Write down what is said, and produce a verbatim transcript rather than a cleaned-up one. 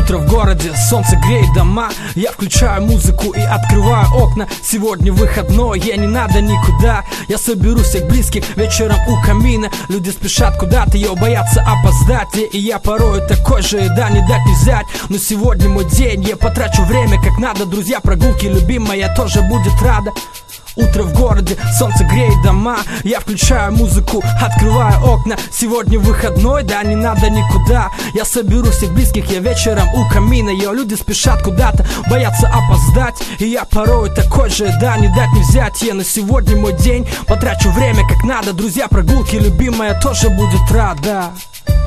Утро в городе, солнце греет дома. Я включаю музыку и открываю окна. Сегодня выходной, я не надо никуда. Я соберу всех близких вечером у камина. Люди спешат куда-то, ее боятся опоздать. И я порой такой же, да не дать не взять. Но сегодня мой день, я потрачу время как надо. Друзья, прогулки, любимая тоже будет рада. Утро в городе, солнце греет дома. Я включаю музыку, открываю окна. Сегодня выходной, да не надо никуда. Я соберу всех близких, я вечером у камина. Ее люди спешат куда-то, боятся опоздать. И я порой такой же, да не дать не взять. Я на сегодня мой день, потрачу время как надо. Друзья, прогулки, любимая тоже будет рада.